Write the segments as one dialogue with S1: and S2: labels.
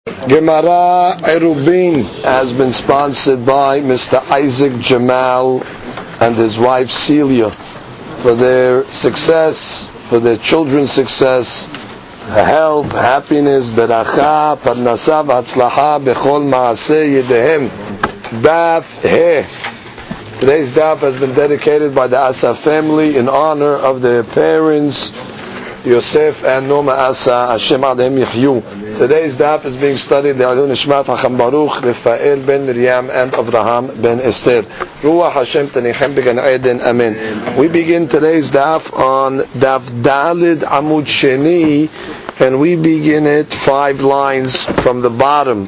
S1: Gemara Erubin has been sponsored by Mr. Isaac Jamal and his wife Celia for their success, for their children's success, health, happiness, beracha, parnasa, v'hatzlacha, bechol maaseh yedehem. Daf He. Today's daf has been dedicated by the Asa family in honor of their parents, Yosef and Noma Asa, Hashem Alehem Yihyu. Today's daf is being studied the Alun Ishmat Hacham Baruch, Rafael ben Miriam and Avraham ben Esther. Ruach Hashem Tanichem Began Eden. Amen. We begin today's daf on Daf Dalid Amud Sheni, and we begin it 5 lines from the bottom.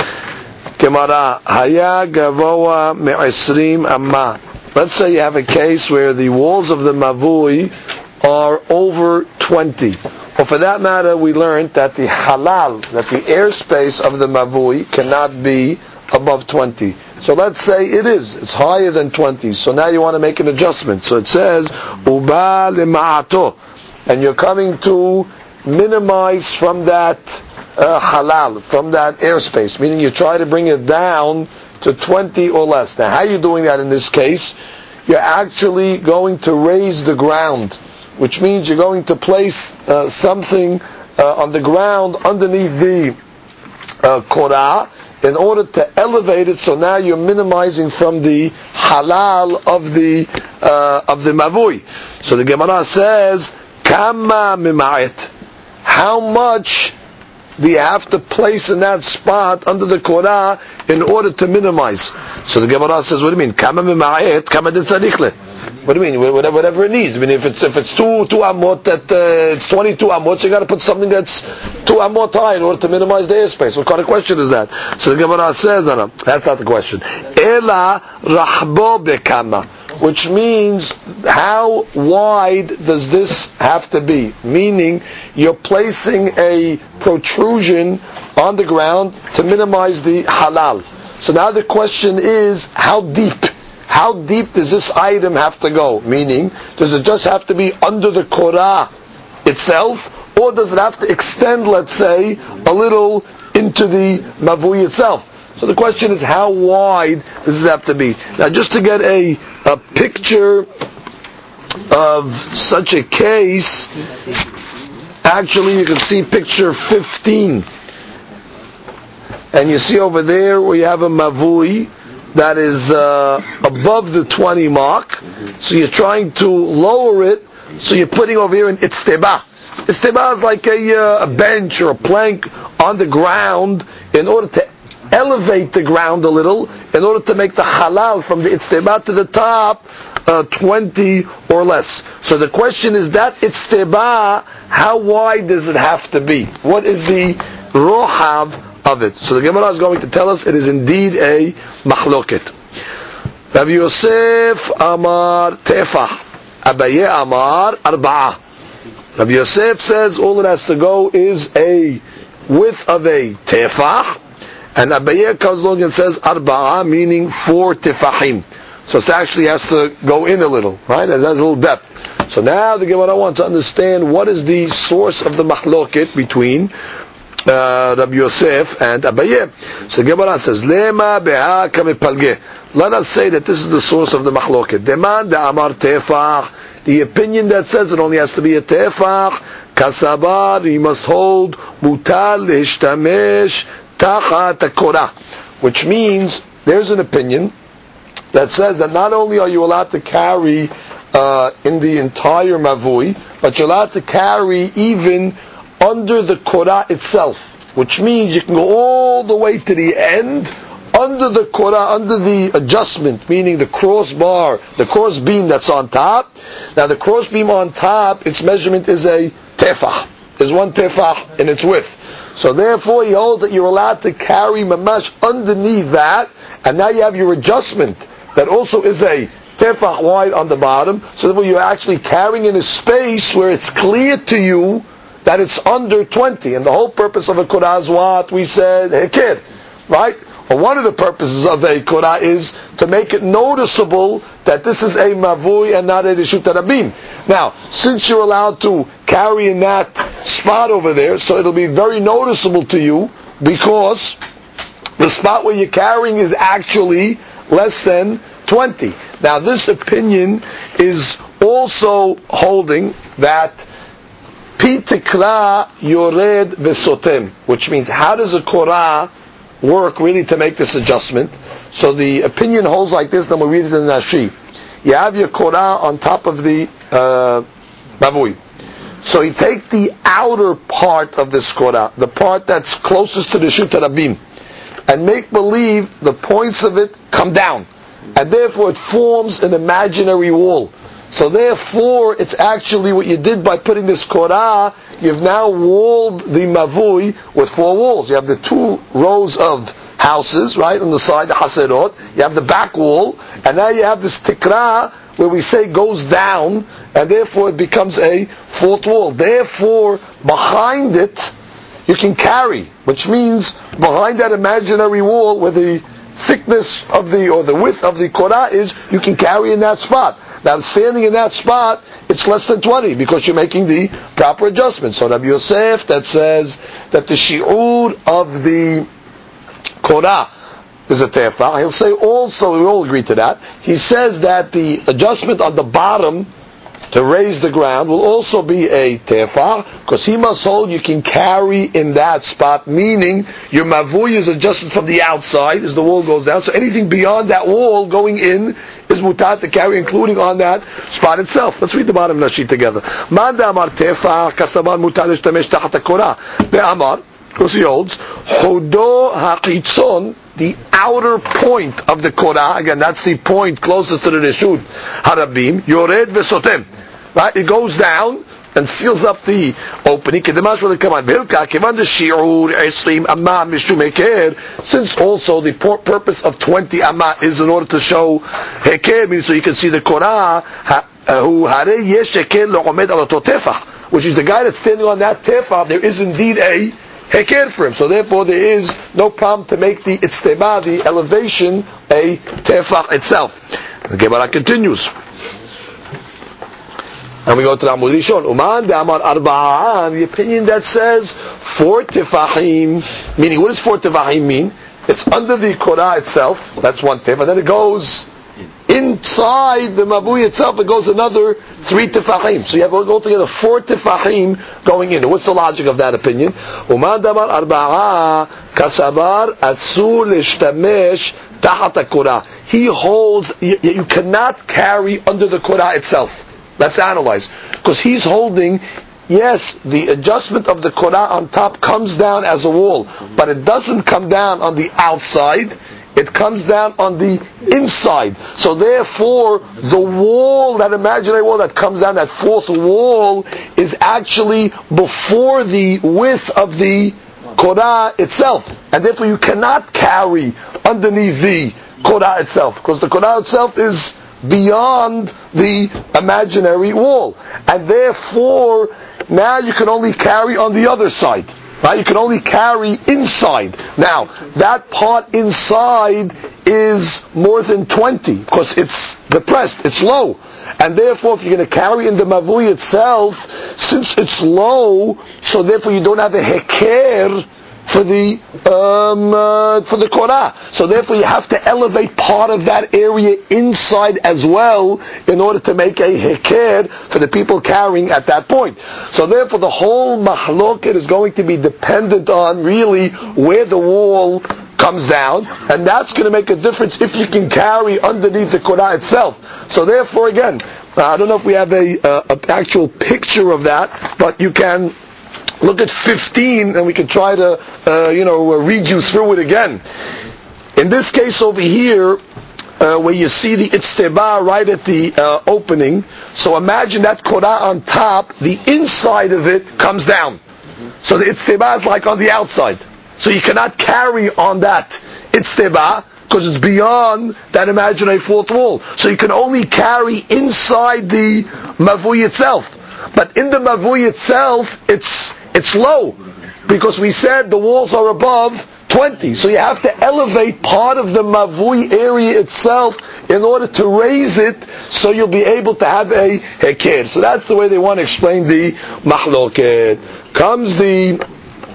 S1: Gemara Haya Gavoa Me'esrim Amma. Let's say you have a case where the walls of the Mavui are over 20. Or for that matter, we learned that the halal, that the airspace of the mavui cannot be above 20. So let's say it's higher than 20. So now you want to make an adjustment. So it says, Uba lema'ato. And you're coming to minimize from that halal, from that airspace. Meaning you try to bring it down to 20 or less. Now how are you doing that in this case? You're actually going to raise the ground, which means you're going to place something on the ground underneath the korah in order to elevate it. So now you're minimizing from the halal of the mavui. So the Gemara says, "Kama mima'et." How much do you have to place in that spot under the korah in order to minimize? So the Gemara says, "What do you mean? Kama mima'et? Kama ditzarichle." What do you mean? Whatever it needs. I mean, if it's two amot, that it's 22 amot, so you got to put something that's 2 amot high in order to minimize the airspace. What kind of question is that? So the Gemara says, no, that's not the question. Ela rahbo bekama, which means how wide does this have to be? Meaning you're placing a protrusion on the ground to minimize the halal. So now the question is, how deep? How deep does this item have to go? Meaning, does it just have to be under the korah itself, or does it have to extend, let's say, a little into the mavui itself? So the question is, how wide does this have to be? Now, just to get a picture of such a case, actually you can see picture 15. And you see over there where you have a mavui that is above the 20 mark, so you're trying to lower it, so you're putting over here an itzteba. Itzteba is like a bench or a plank on the ground in order to elevate the ground a little, in order to make the halal from the itzteba to the top 20 or less. So the question is, that itzteba, how wide does it have to be? What is the rohav of it? So the Gemara is going to tell us it is indeed a mahloket. Rabbi Yosef Amar Tefah, Abaye Amar Arba'ah. Rabbi Yosef says all it has to go is a width of a tefah, and Abaye comes along and says Arba'ah, meaning 4 tefahim. So it actually has to go in a little, right? It has a little depth. So now the Gemara wants to understand what is the source of the mahloket between Rabbi Yosef and Abaye. So the Gemara says, Lema beha kamipalge. Let us say that this is the source of the mahloket. Deman de amar tefach. The opinion that says it only has to be a tefach. Kasabar, he must hold mutal lehishtamesh tachat hakorah. Which means, there's an opinion that says that not only are you allowed to carry in the entire mavui, but you're allowed to carry even under the korah itself, which means you can go all the way to the end, under the korah, under the adjustment, meaning the crossbar, the cross beam that's on top. Now the cross beam on top, its measurement is a tefah, is 1 tefah in its width. So therefore he holds that you're allowed to carry mamash underneath that, and now you have your adjustment that also is a tefah wide on the bottom, so therefore you're actually carrying in a space where it's clear to you that it's under 20, and the whole purpose of a korah is what we said, hekir, right? Or one of the purposes of a korah is to make it noticeable that this is a mavui and not a reshut harabim. Now, since you're allowed to carry in that spot over there, so it'll be very noticeable to you because the spot where you're carrying is actually less than 20. Now this opinion is also holding that pi tikra yored v'sotem, which means how does a korah work really to make this adjustment? So the opinion holds like this, then we'll read it in Rashi. You have your korah on top of the mavui. So you take the outer part of this korah, the part that's closest to the Shut Rabim, and make believe the points of it come down. And therefore it forms an imaginary wall. So therefore it's actually what you did by putting this korah, you've now walled the mavui with 4 walls. You have the 2 rows of houses, right, on the side, the haserot. You have the back wall, and now you have this tikra, where we say goes down, and therefore it becomes a 4th wall. Therefore, behind it, you can carry, which means behind that imaginary wall, where the thickness of or the width of the korah is, you can carry in that spot. Now, standing in that spot, it's less than 20, because you're making the proper adjustment. So Rabbi Yosef, that says that the shi'ur of the korah is a tefah. He'll say also, we all agree to that, he says that the adjustment on the bottom to raise the ground will also be a tefah, because he must hold you can carry in that spot, meaning your mavui is adjusted from the outside as the wall goes down, so anything beyond that wall going in is mutar to carry, including on that spot itself. Let's read the bottom of Rashi together. Man da'amar tefah kasaban mutar l'shtamesh tachat hakorah. De'amar, because he holds, hodo hachitzon, the outer point of the korah, again, that's the point closest to the Reshut Harabim, yored v'sotem. Right? It goes down and seals up the opening. Since also the purpose of 20 amma is in order to show heker, so you can see the korah, which is the guy that's standing on that tefah, there is indeed a heker for him. So therefore there is no problem to make the itzteba, the elevation, a tefah itself. The Gemara continues. And we go to the Amud Rishon. Uman de'amar arba'an, the opinion that says 4 tefahim, meaning what does 4 tefahim mean? It's under the korah itself, that's 1 tefah, then it goes inside the mavui itself, it goes another 3 tefahim. So you have altogether 4 tefahim going in. What's the logic of that opinion? Uman de'amar arba'a kasabar asur l'shtamesh tachat hakorah. He holds, you cannot carry under the korah itself. Let's analyze. Because he's holding, yes, the adjustment of the korah on top comes down as a wall, but it doesn't come down on the outside, it comes down on the inside. So therefore, the wall, that imaginary wall that comes down, that 4th wall, is actually before the width of the korah itself. And therefore you cannot carry underneath the korah itself, because the korah itself is beyond the imaginary wall, and therefore now you can only carry on the other side, right? You can only carry inside. Now that part inside is more than 20, because it's depressed, it's low, and therefore if you're going to carry in the mavui itself, since it's low, so therefore you don't have a heker for the korah. So therefore you have to elevate part of that area inside as well in order to make a heker for the people carrying at that point. So therefore the whole mahloket is going to be dependent on really where the wall comes down, and that's going to make a difference if you can carry underneath the korah itself. So therefore again, I don't know if we have a actual picture of that, but you can look at 15 and we can try to read you through it again. In this case over here, where you see the itzteba right at the opening, so imagine that korah on top, the inside of it comes down. So the itzteba is like on the outside. So you cannot carry on that itzteba because it's beyond that imaginary 4th wall. So you can only carry inside the mavui itself. But in the mavui itself, it's low, because we said the walls are above 20. So you have to elevate part of the mavui area itself in order to raise it, so you'll be able to have a heker. So that's the way they want to explain the mahloket. Comes the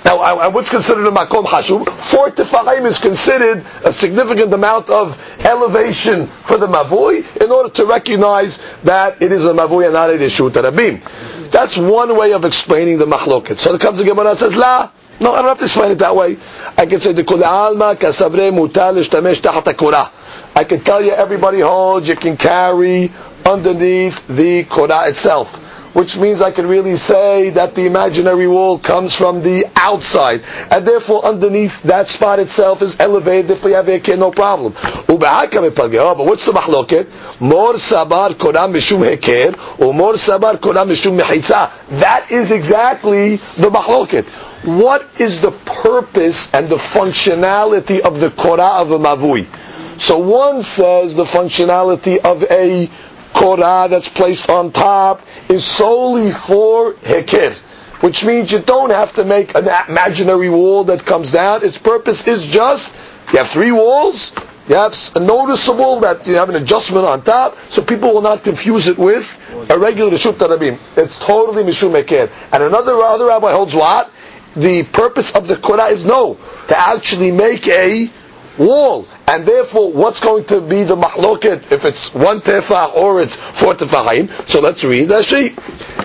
S1: Now, what's considered a makom hashuv? 4 tefachim is considered a significant amount of elevation for the mavui in order to recognize that it is a mavui and not a reshut rabim. That's one way of explaining the machloket. So the comes the Gemara and says, La. No, I don't have to explain it that way. I can say the kol alma kasabre mutal ishtamesh tahat hakora. I can tell you everybody holds you can carry underneath the korah itself, which means I can really say that the imaginary wall comes from the outside, and therefore underneath that spot itself is elevated. If we have a kid, no problem. But what's the mahloket? Mor sabar korah mishum heker, or mor sabar korah mishum mechitza. That is exactly the mahloket. What is the purpose and the functionality of the korah of a mavui? So one says the functionality of a korah that's placed on top is solely for heker, which means you don't have to make an imaginary wall that comes down. Its purpose is just, you have 3 walls, you have a noticeable that you have an adjustment on top, so people will not confuse it with a regular reshut rabim. It's totally mishum heker. And other rabbi holds what? The purpose of the korah is to actually make a wall. And therefore, what's going to be the mahloket if it's 1 tefach or it's 4 tefachim? So let's read Rashi.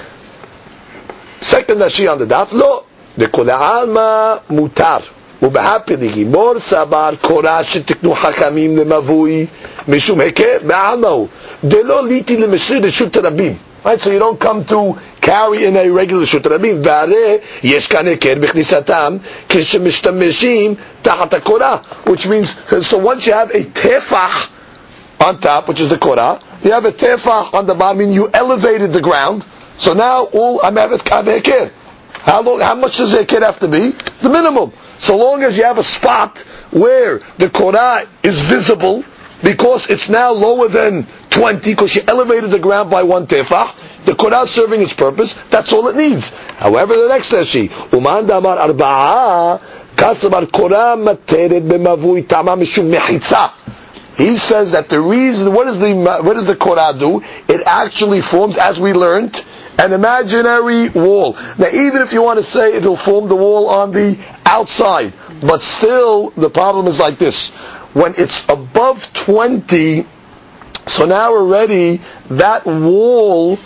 S1: Second Rashi on the daf, lo, the kol alma mutar, ubehapili gimor sabar korah shetiknu hakamim lemavui mishum heker be'almahu delo liti lemeshri reshut rabim. Right, so you don't come to carry in a regular reshut rabim. V'areh yesh kan heker b'chnisatam k'shemishtameshim tahat hakorah, which means, so once you have a tefach on top, which is the korah, you have a tefach on the bottom, meaning you elevated the ground. So now all I'm having heker. How much does heker have to be? The minimum. So long as you have a spot where the korah is visible, because it's now lower than 20, because you elevated the ground by 1 tefach, the korah is serving its purpose. That's all it needs. However, the next Rashi, uman damar arba'ah kasabar korah materet b'mavui tama mishum mechitza. He says that the reason, what does the korah do? It actually forms, as we learned, an imaginary wall. Now, even if you want to say it will form the wall on the outside, but still, the problem is like this. When it's above 20, so now already that wall,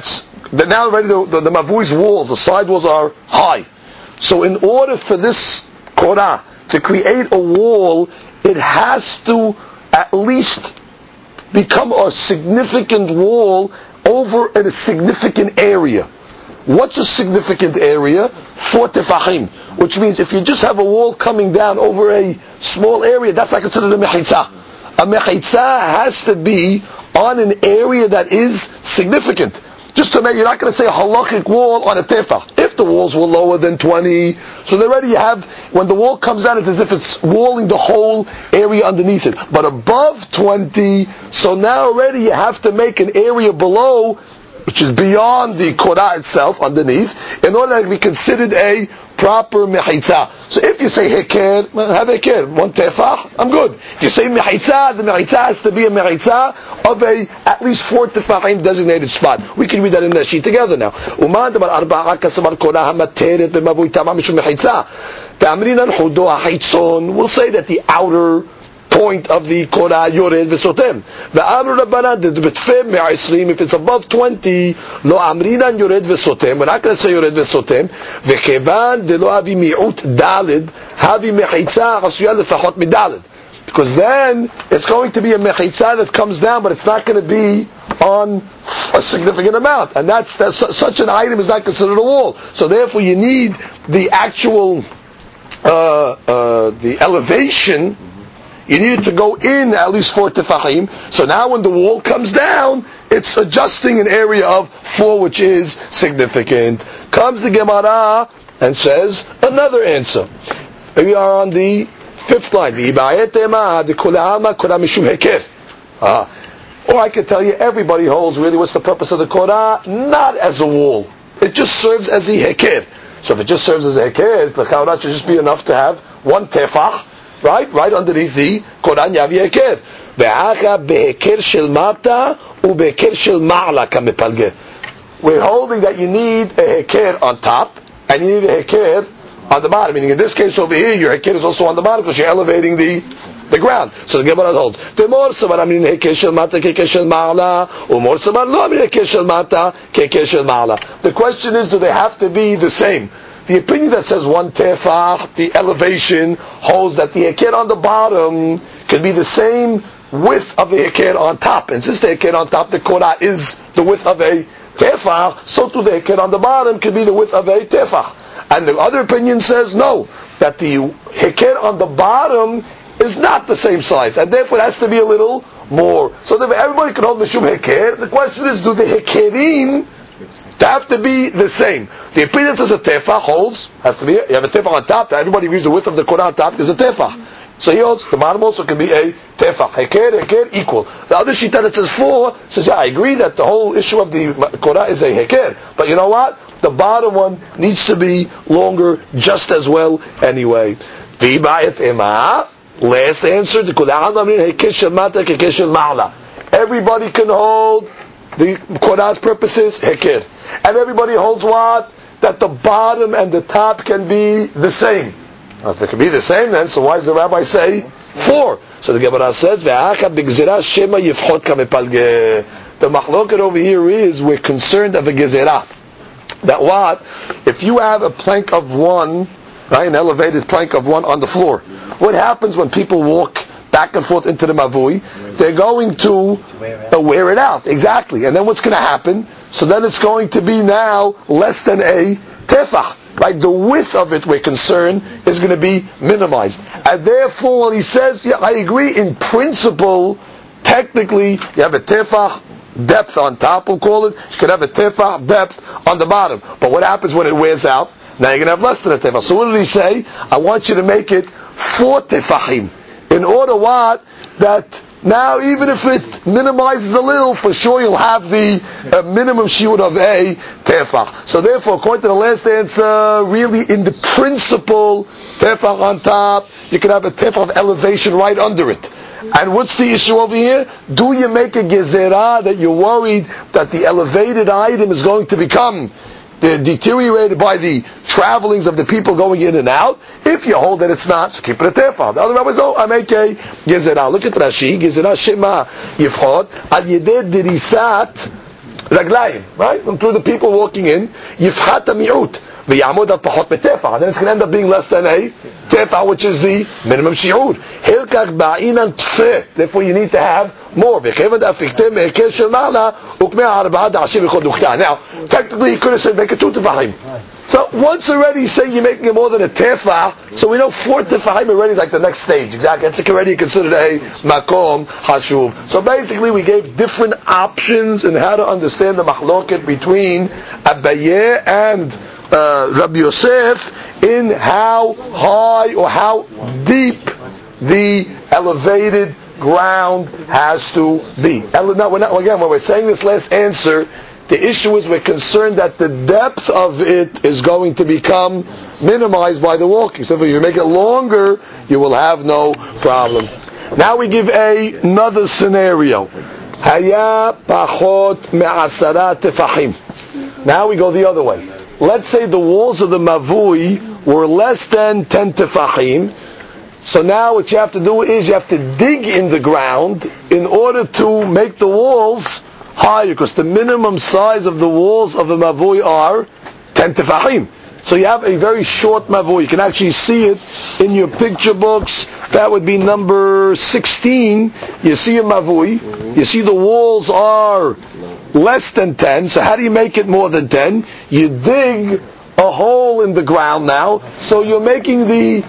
S1: now already the mavui's walls, the side walls are high. So in order for this korah to create a wall, it has to at least become a significant wall over a significant area. What's a significant area? 4 tefachim. Which means if you just have a wall coming down over a small area, that's not considered a mechitza. A mechitza has to be on an area that is significant. Just to make, you're not going to say a halachic wall on a tefach. If the walls were lower than 20, so already you have, when the wall comes down, it's as if it's walling the whole area underneath it. But above 20, so now already you have to make an area below, which is beyond the korah itself, underneath, in order to be considered a proper mechitza. So if you say heker, have heker, 1 tefach, I'm good. If you say mechitza, the mechitza has to be a mechitza of a at least 4 tefachim designated spot. We can read that in the sheet together now. Uman dabar arba'a kasabar korah hamateret b'mavui tamam mishum mechitza. Ta'amrinan hudo ha'chitzon. We'll say that the outer point of the korah yored v'sotem. Ve'amru rabbanan betfeh me'asrim. If it's above 20, lo amrinan yored v'sotem. We're not going to say yored v'sotem. Ve'kevan de lo havi mi'ut dalid havi mechitza chasuya lefachot midalid. Because then it's going to be a mechitza that comes down, but it's not going to be on a significant amount, and that's such an item is not considered a wall. So therefore, you need the actual the elevation. You need it to go in at least 4 tefachim. So now when the wall comes down, it's adjusting an area of 4, which is significant. Comes the Gemara and says another answer. We are on the 5th line. Or I can tell you, everybody holds really what's the purpose of the korah? Not as a wall. It just serves as a heker. So if it just serves as a heker, the korah should just be enough to have 1 tefach, right underneath the korah yavi heker. Ve'acha beheker shel mata ubeheker shel ma'ala kamepalge. We're holding that you need a heker on top and you need a heker on the bottom. Meaning in this case over here, your hekir is also on the bottom because you're elevating the ground. So the Gemara holds. Temor sabar amin hekir shel mata kekeh shel ma'ala, umor sabar lo amin hekir shel mata kekeh shel ma'ala. The question is, do they have to be the same? The opinion that says one tefach, the elevation, holds that the hekir on the bottom can be the same width of the hekir on top. And since the hekir on top, the korah is the width of a tefach, so too the hekir on the bottom can be the width of a tefach. And the other opinion says no, that the hekir on the bottom is not the same size, and therefore it has to be a little more. So that everybody can hold mishum hekir. The question is, do the hekirim have to be the same? The opinion that says a tefach holds, has to be, you have a tefach on top, that everybody agrees the width of the korah on top is a tefach. So he holds, the bottom also can be a tefach. Hekir, equal. The other shita that says 4, says, yeah, I agree that the whole issue of the korah is a hekir. But you know what? The bottom one needs to be longer just as well anyway. Last answer, everybody can hold the korah's purposes, hekir. And everybody holds what? That the bottom and the top can be the same. Now, if it can be the same then, so why does the rabbi say 4? So the Gemara says, the mahloket over here is, we're concerned of a gezerah. That what? If you have a plank of one, right, an elevated plank of one on the floor, what happens when people walk back and forth into the mavui? They're going to wear it out. Exactly. And then what's going to happen? So then it's going to be now less than a tefach. Right? The width of it, we're concerned, is going to be minimized. And therefore, he says, yeah, I agree in principle, technically, you have a tefach depth on top, we'll call it. You could have a tefach depth on the bottom. But what happens when it wears out? Now you're going to have less than a tefach. So what did he say? I want you to make it 4 tefachim. In order what? That now even if it minimizes a little, for sure you'll have the minimum shiur of a tefach. So therefore, according to the last answer, really in the principle, tefach on top, you can have a tefach of elevation right under it. And what's the issue over here? Do you make a gezerah that you're worried that the elevated item is going to become deteriorated by the travelings of the people going in and out? If you hold that it's not, so keep it a tefach. The other rabbis, no, I make a gezerah. Look at Rashi, gezerah shema yifchot al yedei dirisat raglayim, right? Through the people walking in, yifchat mi'ut. And then it's going to end up being less than a tefah, which is the minimum shi'ur. Therefore you need to have more. Now, technically you could have said make it 2 tefahim. So once already say you're making it more than a tefah, so we know 4 tefahim already is like the next stage. Exactly. It's already considered a makom hashub. So basically we gave different options in how to understand the mahloket between Abaye and Rabbi Yosef in how high or how deep the elevated ground has to be. Now, again, when we're saying this last answer, the issue is we're concerned that the depth of it is going to become minimized by the walking. So if you make it longer, you will have no problem. Now we give another scenario. Haya pachot me'asara tefachim. Now we go the other way. Let's say the walls of the mavui were less than 10 tefachim. So now what you have to do is you have to dig in the ground in order to make the walls higher, because the minimum size of the walls of the mavui are 10 tefachim. So you have a very short mavui. You can actually see it in your picture books. That would be number 16. You see a mavui. You see the walls are less than 10. So how do you make it more than 10? You dig a hole in the ground now. So you're making the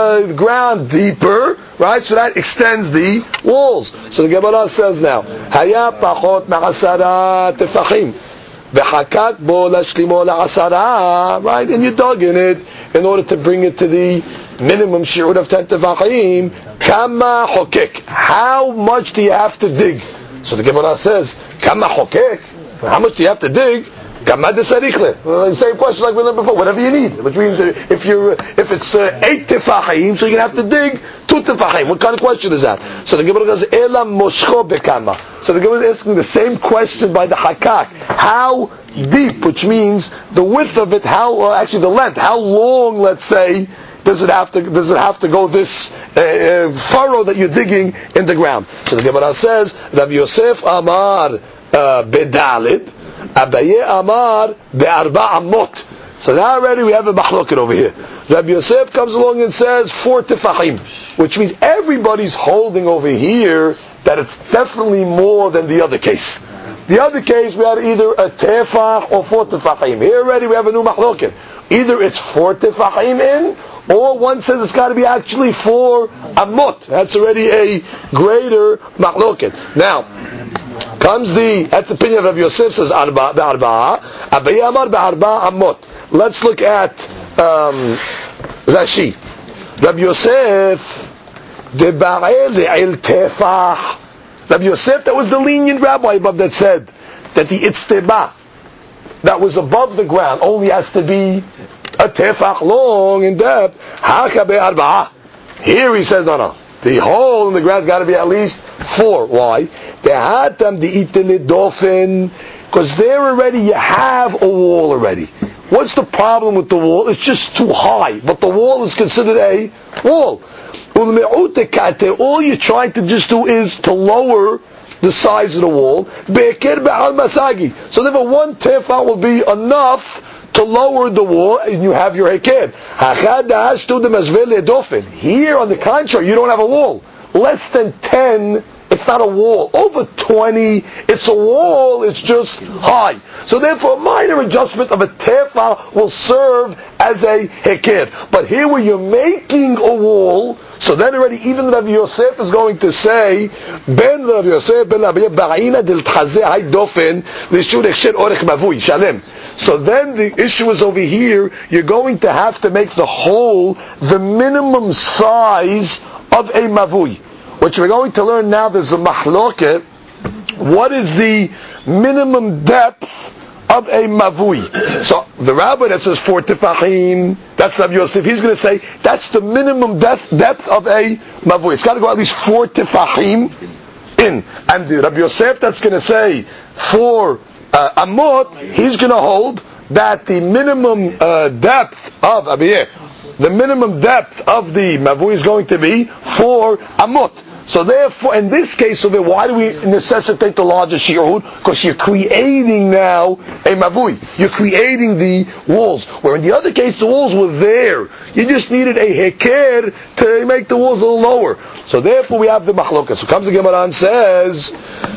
S1: ground deeper, right? So that extends the walls. So the Gemara says now, Haya pachot ma'asara tefachim. V'hakak bo lashlimo la'asara. Right? And you dug in it in order to bring it to the minimum shi'ur of 10 tefachim. Kama hokek. How much do you have to dig? So the Gemara says, Kama hokek? How much do you have to dig? Kama desarichle. Same question like we learned before. Whatever you need. Which means if it's 8 tefachim, so you're going to have to dig 2 tefachim. What kind of question is that? So the Gemara says, Ela moshcho bekama. So the Gemara is asking the same question by the hakak. How deep, which means the width of it, actually the length, how long, let's say, does it have to go this furrow that you're digging in the ground? So the Gemara says, Rav Yosef Amar Bedalit, Abaye Amar Be'arba Amot. So now already we have a mahloket over here. Rabbi Yosef comes along and says 4 tefachim, which means everybody's holding over here that it's definitely more than the other case. The other case we had either a tefach or 4 tefachim. Here already we have a new mahloket. Either it's 4 tefachim in, or one says it's got to be actually 4 amot. That's already a greater mahloket. Now, comes that's the opinion of Rabbi Yosef, says arba be'arba, Abaye Amar be'arba amot. Let's look at Rashi. Rabbi Yosef deba'el tefach. Rabbi Yosef, that was the lenient rabbi above that said that the itzteba that was above the ground only has to be a tefach long in depth. Haka be'arba. Here he says no. The hole in the ground's got to be at least 4. Why? Because there already you have a wall already. What's the problem with the wall? It's just too high, but the wall is considered a wall. All you're trying to just do is to lower the size of the wall. So therefore 1 tefah will be enough to lower the wall, and you have your heked. Here, on the contrary, you don't have a wall. Less than 10, it's not a wall. Over 20, it's a wall, it's just high. So therefore, a minor adjustment of a tefah will serve as a heked. But here where you're making a wall, so then already even Rav Yosef is going to say, Ben Rav Yosef, Ben Rabbi Ba'ina del Tchazeh hay dofen, l'shur hechsher orech mavui, shalem. So then the issue is over here, you're going to have to make the hole the minimum size of a mavui. Which we're going to learn now, there's a mahloket. What is the minimum depth of a mavui? So the rabbi that says 4 tefachim, that's Rabbi Yosef, he's going to say that's the minimum depth of a mavui. It's got to go at least 4 tefachim in. And the Rabbi Yosef that's going to say 4 amot, he's going to hold that the minimum depth of the mavui is going to be 4 amot. So therefore, in this case, why do we necessitate the larger shi'ud? Because you're creating now a mavui. You're creating the walls. Where in the other case, the walls were there. You just needed a heker to make the walls a little lower. So therefore, we have the mahlokas. So comes the Gemara and says,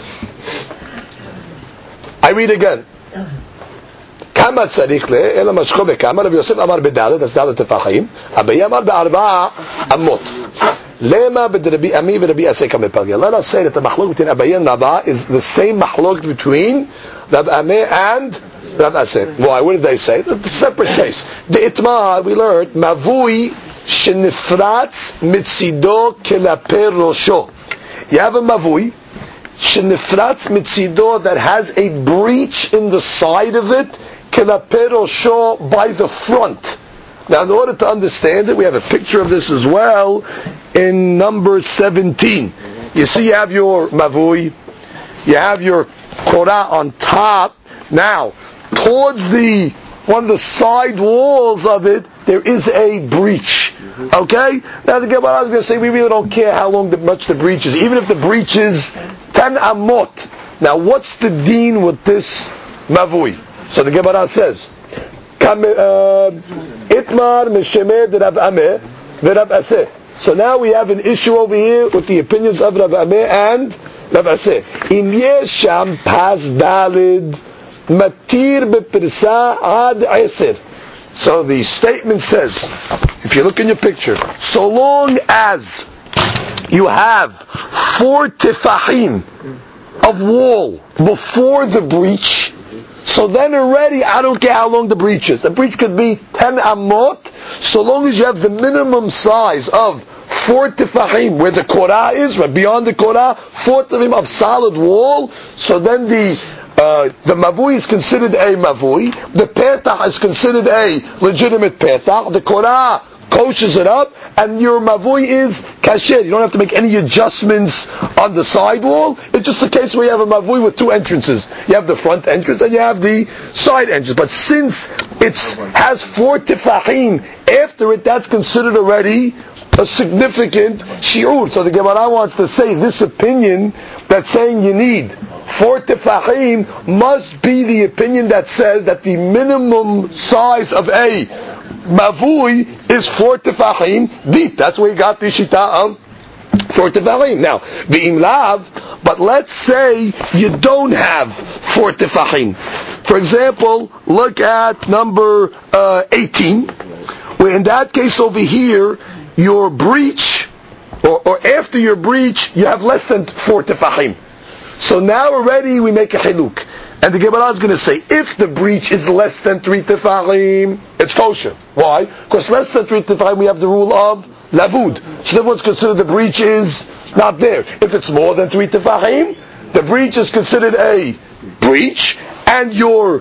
S1: I read again. Kama tzarich le, ela mashko bekama, Rabbi Yosef amar bedalet, that's dalet tefachim, Abaye amar be'arba amot. Lema b'Rabbi Ami v'Rabbi Aseh kamepagel. Let us say that the machlok between Abaye and Rabba is the same machlok between Rabbi Ami and Rabbi Aseh. Why? What did they say? It's a separate case. The Itmar, we learned, Mavui shenifratz mitzido kelaper rosho. You have a Mavui shenifratz mitzido that has a breach in the side of it, kelaper rosho, by the front. Now, in order to understand it, we have a picture of this as well in number 17. You see, you have your mavui, you have your korah on top. Now, towards one of the side walls of it, there is a breach. Okay? Now, the Gemara is going to say, we really don't care how much the breach is, even if the breach is 10 amot. Now, what's the deen with this mavui? So the Gemara says, Itmar Mishemed Rav Ameh Rav Aseh. So now we have an issue over here with the opinions of Rav Ameh and Rav Aseh. Im yesham pas dalid matir bepirsa ad eser. So the statement says, if you look in your picture, so long as you have 4 tefahim of wall before the breach, so then already, I don't care how long the breach is. The breach could be 10 amot, so long as you have the minimum size of 4 tefahim, where the korah is, right beyond the korah, 4 tefahim of solid wall, so then the mavui is considered a mavui, the petach is considered a legitimate petach, the korah koshes it up, and your mavui is kasher. You don't have to make any adjustments on the sidewall. It's just a case where you have a mavui with two entrances. You have the front entrance and you have the side entrance. But since it has 4 tefachim after it, that's considered already a significant shi'ur. So the Gemara wants to say this opinion that's saying you need 4 tefachim must be the opinion that says that the minimum size of a mavui is 4 tefachim deep. That's where you got the shita of 4 tefachim. Now, v'im lav, but let's say you don't have 4 tefachim. For example, look at number 18, where in that case over here, your breach, or after your breach, you have less than 4 tefachim. So now already we make a hiluk. And the Gemara is going to say, if the breach is less than 3 tefachim, it's kosher. Why? Because less than 3 tefachim we have the rule of lavud. So then what's considered the breach is not there. If it's more than 3 tefachim, the breach is considered a breach, and your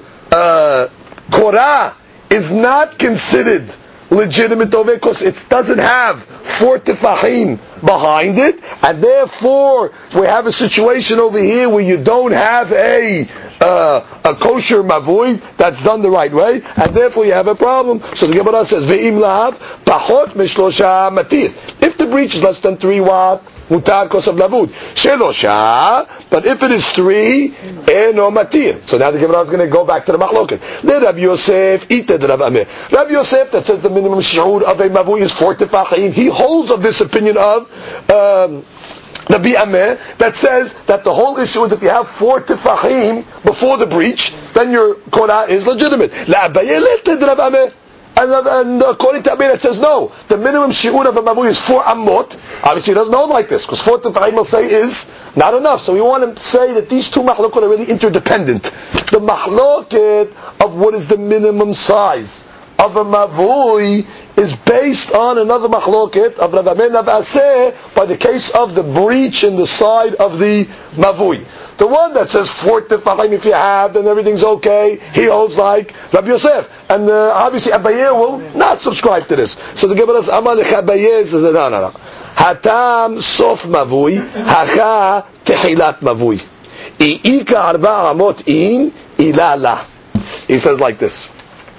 S1: korah is not considered legitimate over because it doesn't have 4 tefachim behind it, and therefore we have a situation over here where you don't have a kosher mavui that's done the right way, and therefore you have a problem. So the Gemara says ve'im lav pachot mishlosha matir. If the breach is less than 3 watt, mutar because of lavud. Shelosha, but if it is 3, eno matir. So now the Gemara is going to go back to the machloket. Le Rav Yosef ite de Rav Amir. Rav Yosef that says the minimum shi'ur of a mavui is 4 tefachim. He holds of this opinion of Rabbi Amir that says that the whole issue is if you have 4 tefachim before the breach, then your korah is legitimate. La Abaye le de Rav Amir. And according to Amir, it says no. The minimum shi'ur of a mavui is 4 amot. Obviously, he doesn't hold like this because 4 tefachim will say is not enough. So we want to say that these two mahlokot are really interdependent. The mahloket of what is the minimum size of a mavui is based on another mahloket of Rav Amir Rav Aseh by the case of the breach in the side of the mavui. The one that says 4 tefachim if you have, then everything's okay. He holds like Rabbi Yosef. And obviously Abaye will not subscribe to this. So the Gemara says, Amalek Abaye says, no. Hatam sof mavui, hacha tehilat mavui. I'ika arba amot in, ilala. He says like this.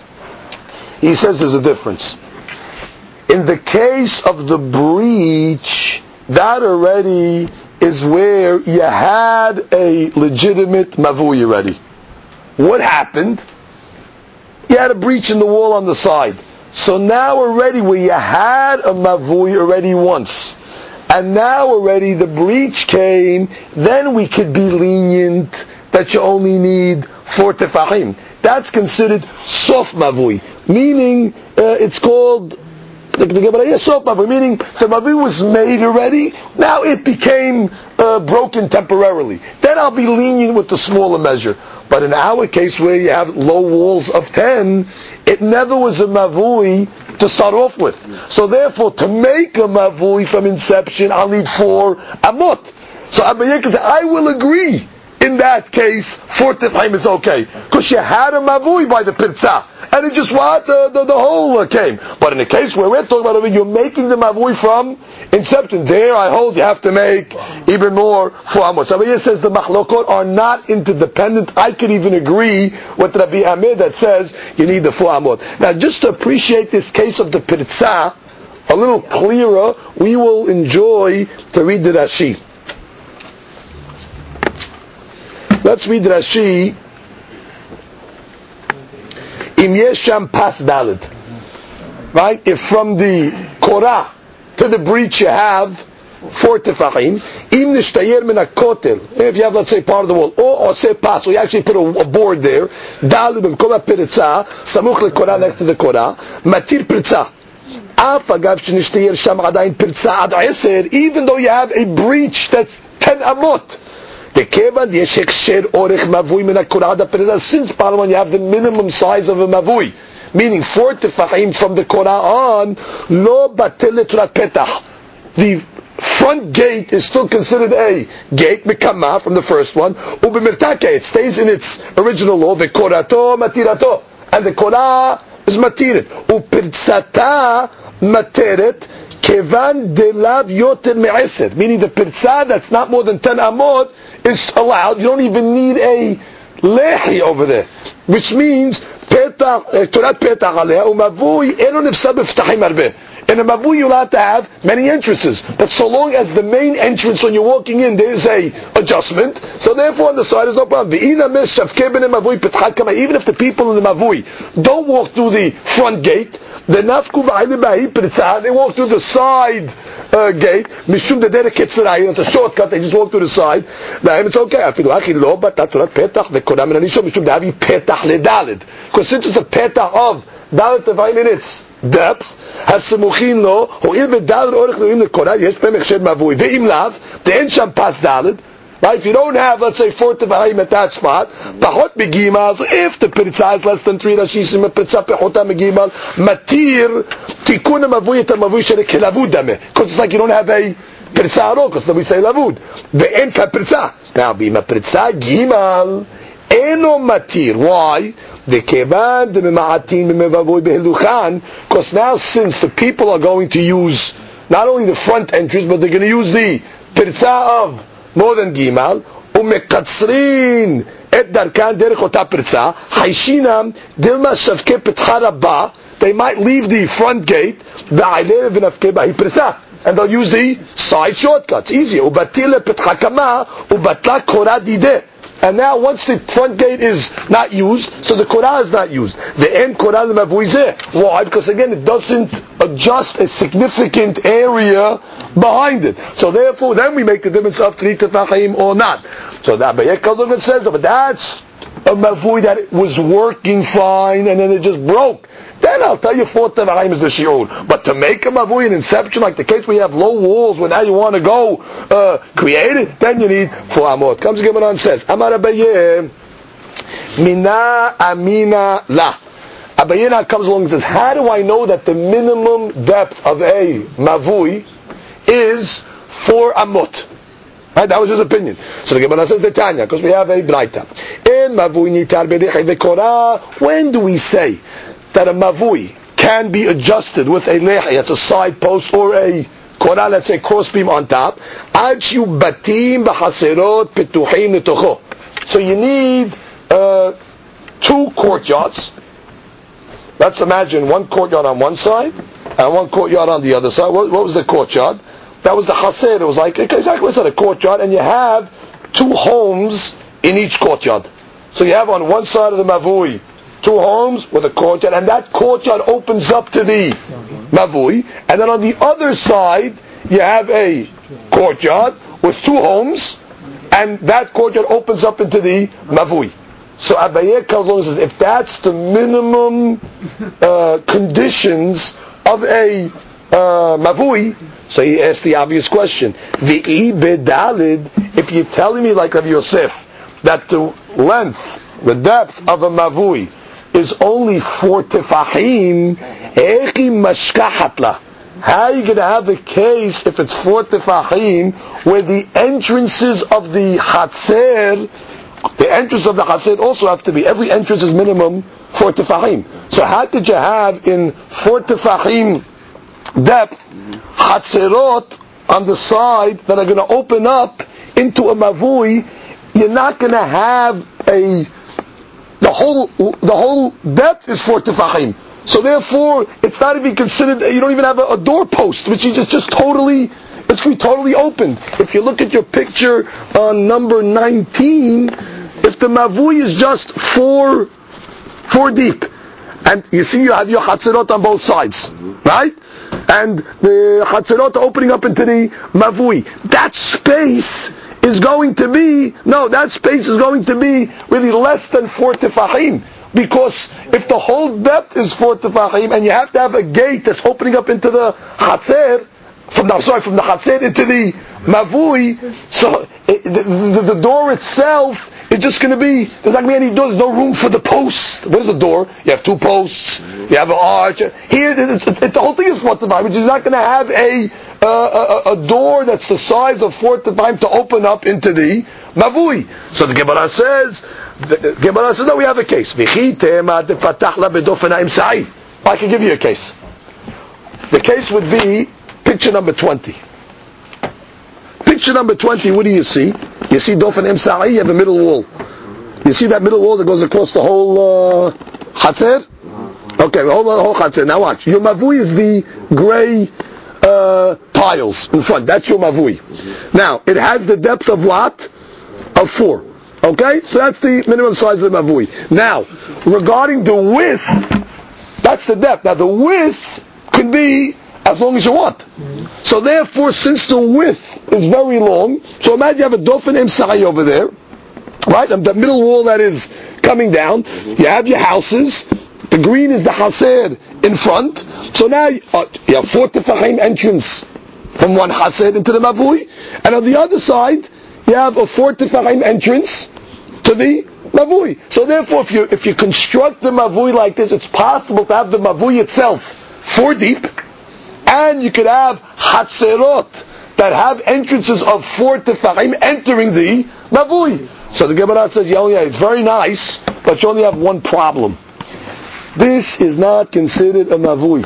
S1: He says there's a difference. In the case of the breach, that already is where you had a legitimate mavui already. What happened? You had a breach in the wall on the side. So now already where you had a mavui already once, and now already the breach came, then we could be lenient that you only need 4 tefachim. That's considered sof mavui, meaning it's called the Gemara sof mavui, meaning the mavui was made already. Now it became broken temporarily. Then I'll be lenient with the smaller measure. But in our case, where you have low walls of 10, it never was a mavui to start off with. So therefore, to make a mavui from inception, I'll need 4 amot. So Abaye can say, I will agree. In that case, 4 tefachim is okay. Because you had a mavui by the pirzah. And it just the hole came. But in the case where we're talking about you're making the mavui from inception. There I hold you have to make even more 4 amot. So Abaye says the machlokot are not interdependent. I could even agree with Rabbi Amir that says you need the 4 amot. Now just to appreciate this case of the pirzah a little clearer, we will enjoy to read the Rashi. Let's read Rashi. Im yesham pas dalet. Right? If from the korah to the breach you have 4 tefachim, im nishtayer min hakotel. If you have, let's say, part of the wall, or say pas, or you actually put a board there, dalet b'mkom ha'piritza, samuch lekorah, next to the korah, matir piritza. Af agav shenishtayer sham adayin piritza ad 10, even though you have a breach that's 10 amot. Since bottom one you have the minimum size of a mavui, meaning 4 tefachim from the korah on, lo batel turat petach. The front gate is still considered a gate, mikama, from the first one, ubimirtake, it stays in its original law, v'korato matirato, and the korah is matirit, upirtsata materet kevan delav yoter me'eser, meaning the pirzah that's not more than 10 amot is allowed. You don't even need a lehi over there, which means petach torat petach aleh umavui eno nefsad b'ftachim arbeh. In a mavui you're allowed to have many entrances, but so long as the main entrance when you're walking in there is a adjustment, so therefore on the side is no problem. Even if the people in the mavui don't walk through the front gate, they walk through the side gate. Mishum the it's a shortcut. They just walk through the side. It's okay. Because since it's a petach of dalet tevayim in its depth, הסמוכים לו, הואיל בדלת אורך נראים לקורא, יש בהם הכשר מבוי, ואם לאו, אין שם פס דלת, right? If you don't have, let's say, 4 תבאים at that spot, פחות בגימל, so if the פרצה is less than 3 רשיסים, הפרצה פחותה מגימל, מתיר תיקון המבוי את המבוי של כלבוד דמה, because it's like you don't have a פרצה ארוך, because nobody say לבוד, ואין כאן פרצה. Now, ואם הפרצה גימל, אינו מתיר, why? Because now since the people are going to use not only the front entrance, but they're going to use the pirza of more than gimal, umekatzrin et darkan derech ota pirza, haishinam dilma shavke petcha rabba, they might leave the front gate, ve'alev v'nafke bahi pirza, and they'll use the side shortcuts. Easier. Ubatile petcha kama, ubatla korah dideh. And now, once the front gate is not used, so the Korah is not used. The end Korah l'mavuizeh. Why? Because again, it doesn't adjust a significant area behind it. So therefore, then we make the difference of 3 tefachim or not. So that Abaye comes along and says, but that's a mavui that was working fine and then it just broke. Then I'll tell you 4 tefachim is the shi'ur. But to make a mavui an inception, like the case where you have low walls, where now you want to go create it, then you need 4 amot. Comes the Gemara and says, Amar Abaye, Mina Amina La. Abaye now comes along and says, how do I know that the minimum depth of a mavui is 4 amot? Right, that was his opinion. So the Gemara says the Tanya, because we have a braita. In mavui nitar b'dechei v'korah. When do we say that a mavui can be adjusted with a lehi, that's a side post, or a korah, let's say crossbeam on top? Ad shiu batim b'haserot petuchim netocho. So you need 2 courtyards. Let's imagine 1 courtyard on one side and 1 courtyard on the other side. What was the courtyard? That was the haser. It was like exactly a courtyard, and you have 2 homes in each courtyard. So you have on one side of the mavui 2 homes with a courtyard, and that courtyard opens up to the mavui, and then on the other side you have a courtyard with 2 homes, and that courtyard opens up into the mavui. So Abaye comes along and says, if that's the minimum conditions of a mavui, so he asked the obvious question: V'i bedalid. If you're telling me, like Rabbi Yosef, that the length, the depth of a mavui is only 4 tefachim, echi mashkahatla. How are you going to have the case if it's 4 tefachim where the entrances of the hatzer, the entrance of the hatzer also have to be, every entrance is minimum 4 tefachim. So how could you have in 4 tefachim depth hatzerot on the side that are going to open up into a mavui? You're not going to have the whole depth is 4 tefachim. So therefore, it's not even considered. You don't even have a doorpost, which is just totally. It's going to be totally opened. If you look at your picture on number 19, if the mavui is just 4 deep, and you see you have your hatzerot on both sides, right? And the hatzerot are opening up into the mavui. That space is going to be really less than 4 tefachim. Because if the whole depth is 4 tefachim, and you have to have a gate that's opening up into the hatzer, from the hatzer into the mavui, so the door itself is just going to be, there's not going to be any door, there's no room for the post. What is a door? You have 2 posts, you have an arch. Here, the whole thing is 4 tefachim, which is not going to have a door that's the size of 4 tefachim to open up into the mavui. So the Gemara says, no, we have a case. I can give you a case. the case would be picture number 20. Picture number 20, what do you see? You see Dofen Emsa'i, you have a middle wall. You see that middle wall that goes across the whole Hatzer? Okay, the whole Hatzer. Now watch. Your Mavui is the gray tiles in front. That's your Mavui. Now, it has the depth of what? Of 4. Okay? So that's the minimum size of the Mavui. Now, regarding the width, that's the depth. Now, the width could be as long as you want. So therefore, since the width is very long, so imagine you have a Dofen Emsa'i over there, right? The middle wall that is coming down. You have your houses. The green is the Haser in front. So now you have 4 Tefahim entrance from one Haser into the Mavui. And on the other side, you have a 4 Tefahim entrance to the Mavui. So therefore, if you construct the Mavui like this, it's possible to have the Mavui itself 4 deep. And you could have Hatserot that have entrances of 4 Tefahim entering the Mavui. So the Gemara says, yeah, it's very nice, but you only have one problem. This is not considered a Mavui.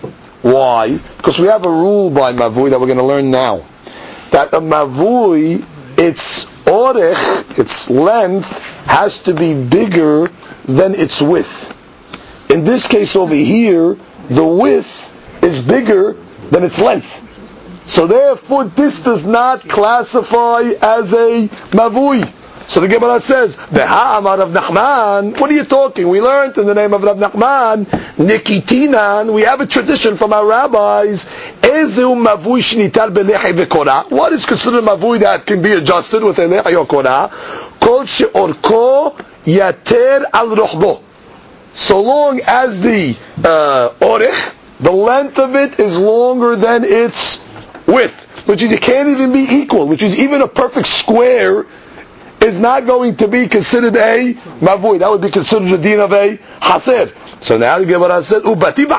S1: Why? Because we have a rule by Mavui that we're going to learn now. That a Mavui, its orech, its length, has to be bigger than its width. In this case over here, the width is bigger than its length. So therefore, this does not classify as a Mavui. So the Gemara says, the Ha'amar of Nachman, what are you talking? We learned in the name of Rav Nachman, Nikitinan, we have a tradition from our rabbis, Ezeu Mavui Shnitar Belehi Vekora. What is considered a Mavui that can be adjusted with a Lehi or Kora? Kol She'orko Yater Al Rohbo. So long as the Orech, the length of it is longer than its width, which is, it can't even be equal, which is even a perfect square is not going to be considered a Mavui. That would be considered a din of a Haser. So now the Gemara says, of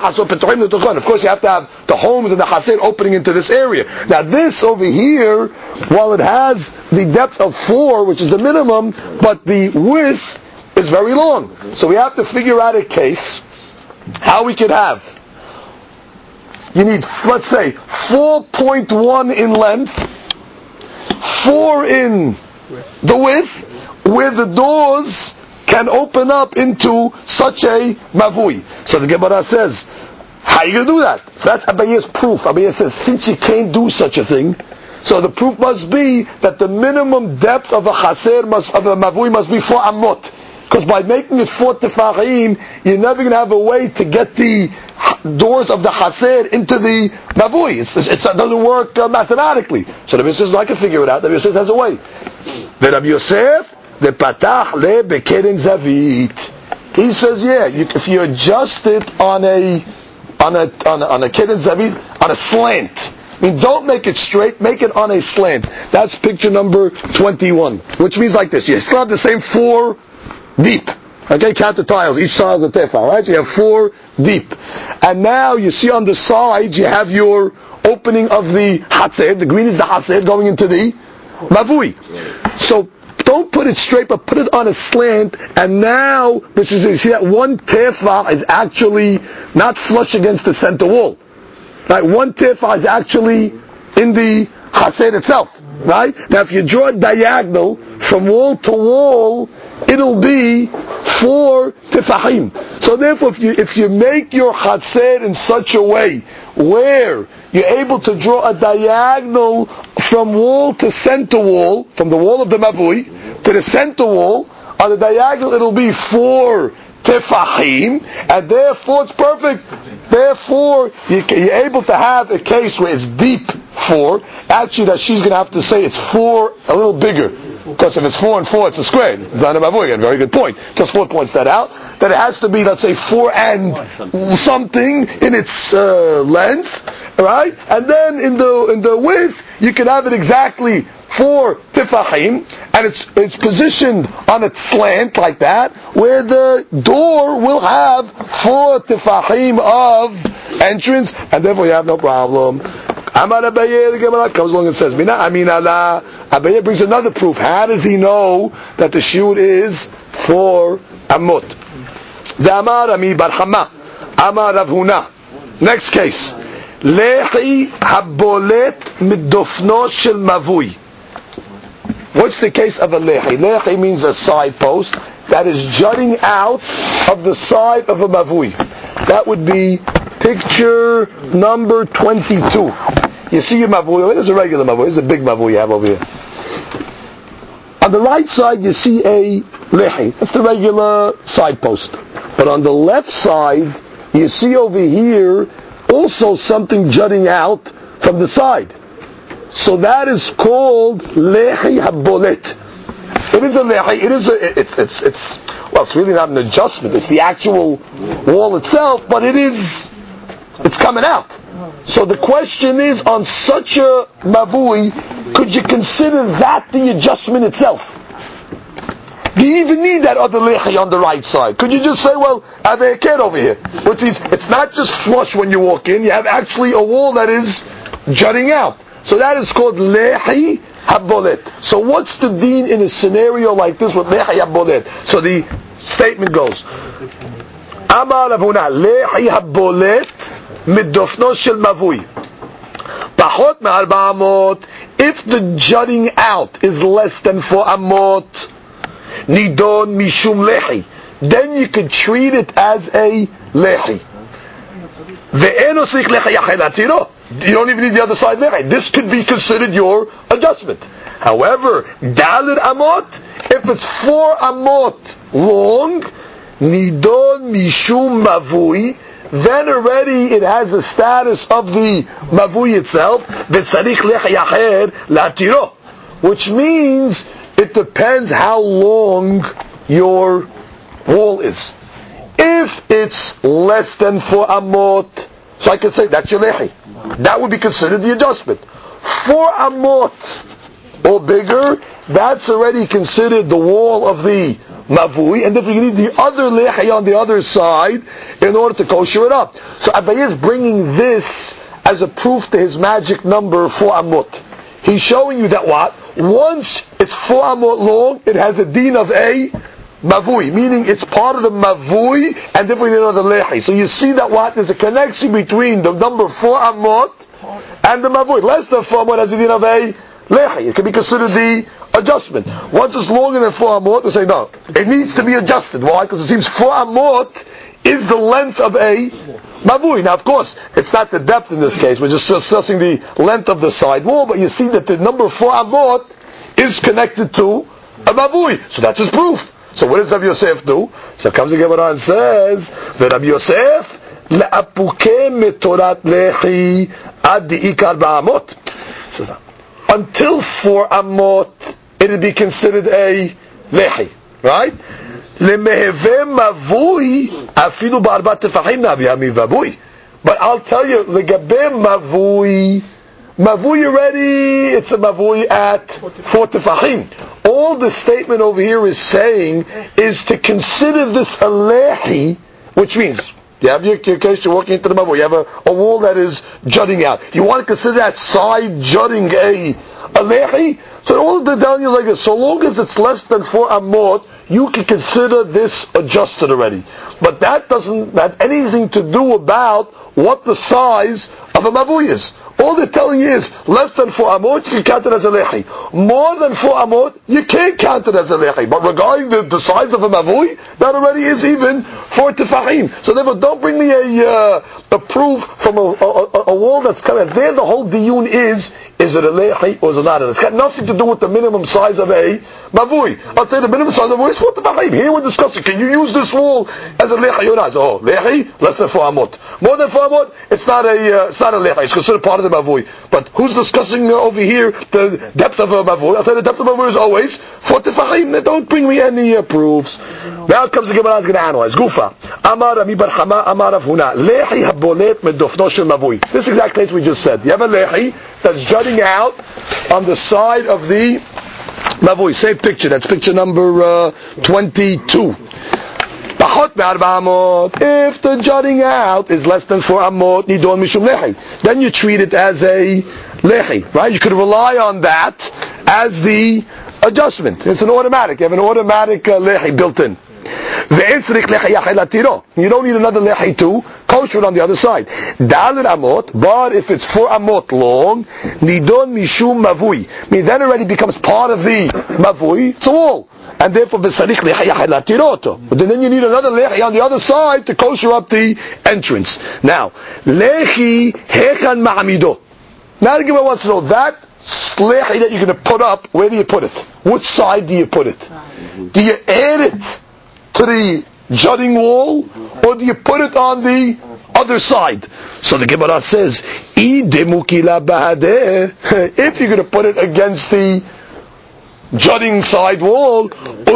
S1: course you have to have the homes and the Haser opening into this area. Now this over here, while it has the depth of 4, which is the minimum, but the width is very long. So we have to figure out a case how we could have, you need, let's say, 4.1 in length, 4 in the width, where the doors can open up into such a Mavui. So the Gemara says, how are you going to do that? So that's Abaye's proof. Abaye says, since you can't do such a thing, so the proof must be that the minimum depth of a Chaser, of a Mavui must be 4 Amot. Because by making it 4 Tefahim, you're never going to have a way to get the doors of the Haser into the Mavui. It doesn't work mathematically. So the Rabbi says, I can figure it out. The Rabbi says, has a way. The Rabbi Yosef, the Patach le Bekeren Zavit. He says, yeah, if you adjust it on a Keren Zavit, on a slant. I mean, don't make it straight, make it on a slant. That's picture number 21. Which means like this. You still have the same 4 deep. Okay, count the tiles. Each tile is a tefa, right? So you have 4 deep. And now you see on the sides, you have your opening of the Hatzed. The green is the Hatzed going into the Mavui. So don't put it straight, but put it on a slant. And now, which is, you see that one tefa is actually not flush against the center wall. Right? One tefa is actually in the Hatzed itself. Right? Now if you draw a diagonal from wall to wall, it'll be 4 tefahim. So therefore, if you make your Hatzer in such a way where you're able to draw a diagonal from wall to center wall, from the wall of the Mavui to the center wall, on the diagonal it'll be 4 tefahim, and therefore it's perfect. Therefore, you're able to have a case where it's deep 4. Actually, that she's going to have to say it's 4 a little bigger. Because if it's 4 and 4, it's a square. It's not a Mavui. Again, very good point. Just 4 points that out. That it has to be, let's say, 4 and something in its length, right? And then in the width, you can have it exactly 4 tefahim, and it's positioned on its slant like that, where the door will have 4 tefahim of entrance, and therefore you have no problem. Amar Abaye, the Gemara comes along and says, Mina Amin Allah. Abaye brings another proof. How does he know that the shiur is 4 amot? The Amar Ami Bar Hama, Amar Rav Huna. Next case. Lehi habolet midofno shel mavui. What's the case of a lehi? Lehi means a side post that is jutting out of the side of a mavui. That would be picture number 22. You see a mavui. It is a regular mavui. It's a big mavui you have over here. On the right side, you see a lehi. That's the regular side post. But on the left side, you see over here also something jutting out from the side. So that is called lehi habolet. It is a lehi. It's really not an adjustment. It's the actual wall itself, but it's coming out. So the question is, on such a mavui, could you consider that the adjustment itself? Do you even need that other lehi on the right side? Could you just say, well, I have a kid over here? Which means it's not just flush when you walk in, you have actually a wall that is jutting out. So that is called lehi habolet. So what's the deen in a scenario like this with lehi habolet? So the statement goes, Amar Abuna, lehi habolet midofno shel mavui. Pachot me'arba amot, if the jutting out is less than 4 amot, nidon mishum lehi, then you could treat it as a lehi. Ve'eno tzarich lehi yachel latiro. You don't even need the other side lehi. This could be considered your adjustment. However, dalet amot, if it's 4 amot long, nidon mishum mavui, then already it has the status of the mavui itself, v'tzarich lehi yachel latiro, which means it depends how long your wall is. If it's less than 4 amot, so I could say that's your lehi. That would be considered the adjustment. 4 amot or bigger, that's already considered the wall of the mavui, and if you need the other lehi on the other side in order to kosher it up. So Abaye is bringing this as a proof to his magic number 4 amot. He's showing you that what? Once it's 4 amot long, it has a deen of a mavui, meaning it's part of the mavui and different than another lehi. So you see that what? There's a connection between the number 4 amot and the mavui. Less than 4 amot has a deen of a lehi. It can be considered the adjustment. Once it's longer than 4 amot, we say no. It needs to be adjusted. Why? Because it seems 4 amot is the length of a mavui. Now, of course, it's not the depth in this case. We're just assessing the length of the side wall, but you see that the number 4 amot is connected to a mavui. So that's his proof. So what does Rabbi Yosef do? So comes the Gemara and says that Rabbi Yosef le'apuke metorat lehi ad di'ikar ba'amot. Says until 4 amot, it would be considered a lehi, right? Lemeheve mavui afilu ba'arbat tefachim nabiyami vabui. But I'll tell you, legabe mavui already, it's a mavui at 4 tefachim. All the statement over here is saying is to consider this a lehi, which means you have your case, you're walking into the mavui, you have a wall that is jutting out. You want to consider that side jutting a lehi? So all the down is like this. So long as it's less than 4 amot, you can consider this adjusted already. But that doesn't have anything to do about what the size of a mavui is. All they're telling you is less than 4 amot, you can count it as a lehi. More than 4 amot, you can't count it as a lehi. But regarding the size of a mavui, that already is even 4 tefachim. So therefore, don't bring me a proof from a wall that's coming. There the whole diyun is it a lehi or is it not? It's got nothing to do with the minimum size of a mavui. I'll tell you the minimum size of a mavui is 4 tefachim. Here we're discussing, can you use this wall as a lehi or not? So, lehi, less than 4 amot. More than 4 amot, it's not a lehi. It's considered part of the mavui. But who's discussing over here the depth of a mavui? I'll tell you the depth of a mavui is always 4 tefachim. Don't bring me any proofs. Now comes the Gemara is going to analyze. Gufa. Amar Rami Bar Chama, Amar Rav Huna. Lehi habolet medofno shel mavui. This exact case we just said. You have a lehi that's jutting out on the side of the mavui. Same picture. That's picture number 22. If the jutting out is less than 4 amot, nidon mishum lehi, then you treat it as a lehi, right? You could rely on that as the adjustment. It's an automatic. You have an automatic lehi built in. You don't need another lehi to kosher on the other side. Dalet amot, but if it's 4 amot long, nidon mishum mavui. I mean, then already becomes part of the mavui. It's a wall. And therefore, b'sarich lehi latiroto. But then you need another lehi on the other side to kosher up the entrance. Now, lehi hechan ma'amido. Now the Gemara wants to know that lehi that you're going to put up, where do you put it? Which side do you put it? Do you add it to the jutting wall, or do you put it on the other side? So the Gemara says, if you're going to put it against the jutting side wall,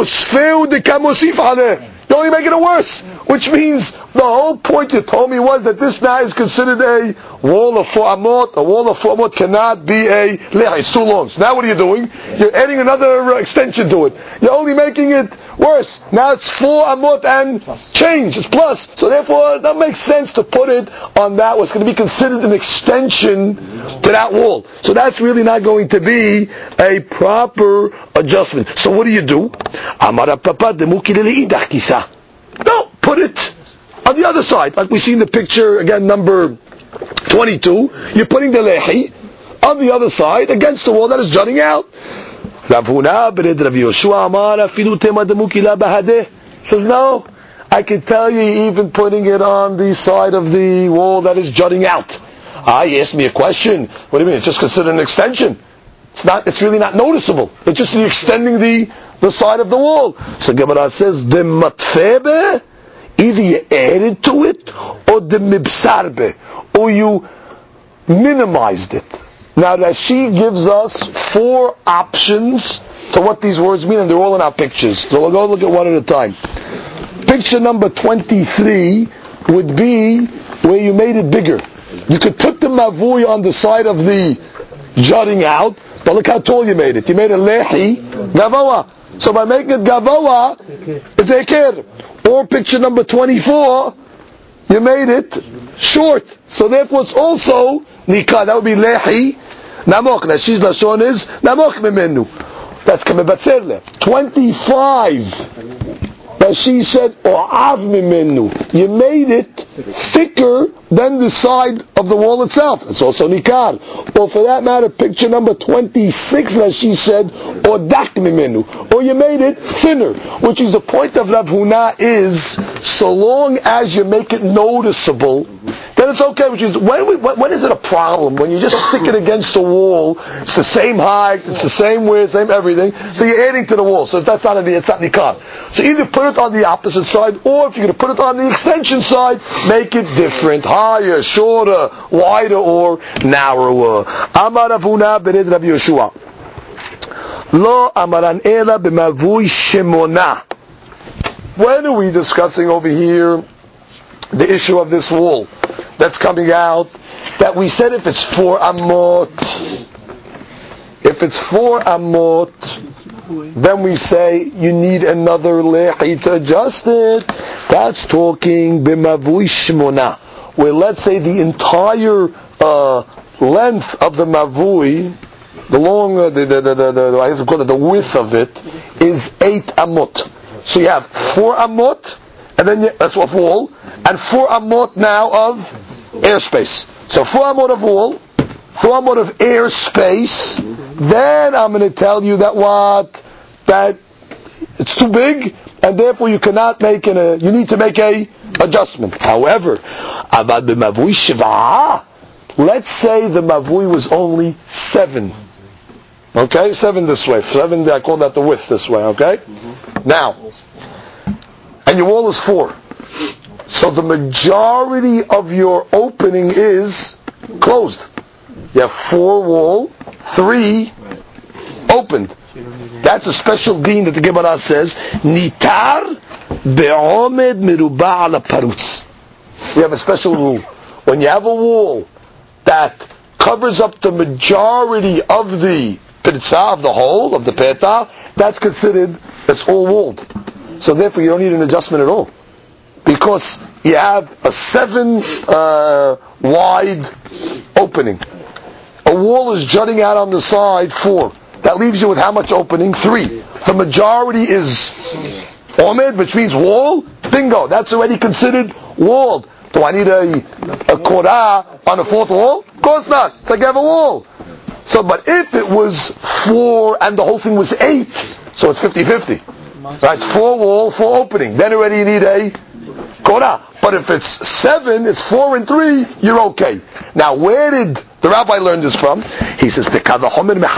S1: you're only making it worse. Which means the whole point you told me was that this now is considered a wall of 4 amot. A wall of 4 amot cannot be a lehi. It's too long. So now what are you doing? You're adding another extension to it. You're only making it worse. Now it's 4 amot and change. It's plus. So therefore, that makes sense to put it on that what's going to be considered an extension to that wall. So that's really not going to be a proper adjustment. So what do you do? No, put it on the other side. Like we see in the picture, again, number 22. You're putting the lehi on the other side against the wall that is jutting out. Says, no, I can tell you even putting it on the side of the wall that is jutting out. You asked me a question. What do you mean? It's just considered an extension. It's really not noticeable. It's just extending the side of the wall. So Gemara says, the matfebe, either you added to it, or the mibsarbe, or you minimized it. Now Rashi gives us 4 options to what these words mean, and they're all in our pictures. So we'll go look at one at a time. Picture number 23 would be where you made it bigger. You could put the mavui on the side of the jutting out, but look how tall you made it. You made a lehi gavoa. So by making it gavoa, it's ekir. Or picture number 24, you made it short. So therefore it's also nikah. That would be lehi namok. Rashi's lashon is namok mimenu. That's kameh batzerle. 25. Rashi said, O'av mimenu. You made it thicker than the side of the wall itself. It's also nikar. Or for that matter, picture number 26, Rashi said, Odak mimenu. Or you made it thinner. Which is the point of Rav Huna is, so long as you make it noticeable, then it's okay. Which is, when is it a problem? When you just stick it against the wall, it's the same height, it's the same width, same everything, so you're adding to the wall. So it's not nikar. So either put it on the opposite side, or if you're going to put it on the extension side, make it different, higher, shorter, wider, or narrower. Amar Rav Huna bered Rav Yoshua. Lo amaran ela b'mavui shemona. When are we discussing over here the issue of this wall that's coming out? That we said if it's 4 amot, then we say you need another lehi to adjust it. That's talking b'mavui shmona, where let's say the entire length of the mavui, the width of it is 8 amot. So you have 4 amot, and then that's what wall, and 4 amot now of airspace. So 4 amot of wall, 4 amot of airspace. Then I'm going to tell you that it's too big, and therefore you cannot make you need to make a adjustment. However, let's say the mavui was only 7. Okay, 7 this way. 7, I call that the width this way. Okay, now, and your wall is 4. So the majority of your opening is closed. You have 4 wall, 3 opened. That's a special deen that the Gemara says, Nitar be'omed miruba ala parutz. We have a special rule. When you have a wall that covers up the majority of the pitzah, of the hole, of the petah, that's considered, that's all walled. So therefore you don't need an adjustment at all. Because you have a 7 wide opening. A wall is jutting out on the side 4. That leaves you with how much opening? 3. The majority is omed, which means wall. Bingo. That's already considered walled. Do I need a korah on a fourth wall? Of course not. It's like I have a wall. So, but if it was 4 and the whole thing was 8, so it's 50-50. Right? It's 4 wall, 4 opening. Then already you need a korah. But if it's 7, it's 4 and 3, you're okay. Now, where did the rabbi learn this from? He says, it's a kal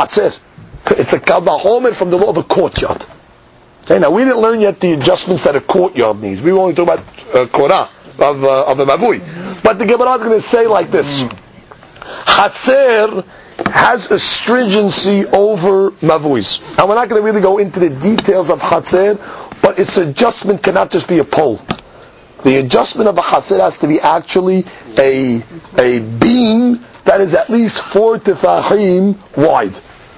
S1: vachomer from the law of a courtyard. Okay, now we didn't learn yet the adjustments that a courtyard needs. We were only talking about korah of a mavui. But the Gemara is going to say like this: Hatzer has a stringency over mavuis, and we're not going to really go into the details of Hatzer, but its adjustment cannot just be a pole. The adjustment of a Hatzer has to be actually a beam that is at least 4 tefachim wide.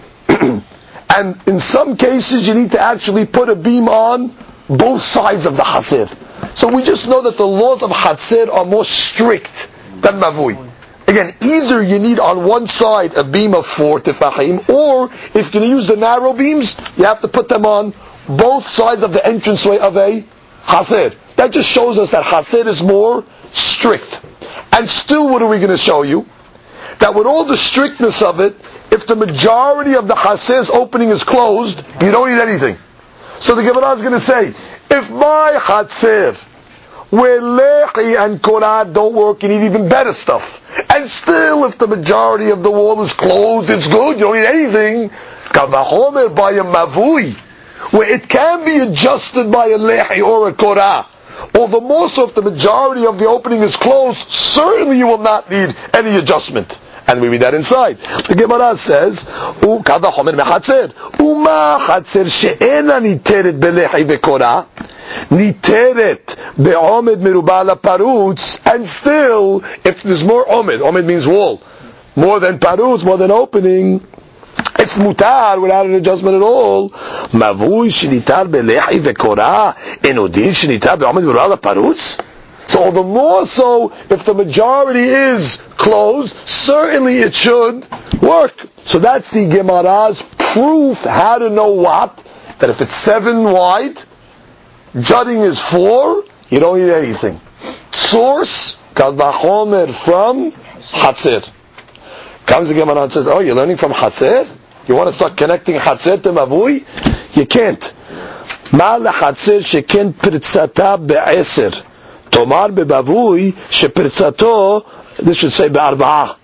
S1: And in some cases you need to actually put a beam on both sides of the Hatzer. So we just know that the laws of Hatzer are more strict than Mavui. Again, either you need on one side a beam of 4 tefachim, or if you're going to use the narrow beams, you have to put them on both sides of the entranceway of a Hatzer. That just shows us that Hatzer is more strict. And still, what are we going to show you? That with all the strictness of it, if the majority of the Hatzer's opening is closed, you don't need anything. So the Gemara is going to say, if my Hatzer, where lechi and korah don't work, you need even better stuff. And still, if the majority of the wall is closed, it's good, you don't need anything. Kavahomer by a mavui, where it can be adjusted by a lechi or a korah. Or the more so if the majority of the opening is closed, certainly you will not need any adjustment. And we read that inside. The Gemara says, "Ukada homer mehatzer, uma hatzer she'ena niteret belechi vekorah, niteret be'omed merubah laparutz." And still, if there's more omed means wall, more than parutz, more than opening, it's mutar without an adjustment at all. Mavui shenitar belechi vekorah, enodin shenitar be'omed merubah laparutz. So the more so, if the majority is closed, certainly it should work. So that's the Gemara's proof how to know what? That if it's 7 wide, jutting is 4, you don't need anything. Source, Kal Vachomer from Hatzer. Comes the Gemara and says, oh, you're learning from Hatzer? You want to start connecting Hatzer to Mavui? You can't. Ma lehatzer sheken pirtzata be'eser. Tomar bebavui shepirtzato, this should say be'arba'ah.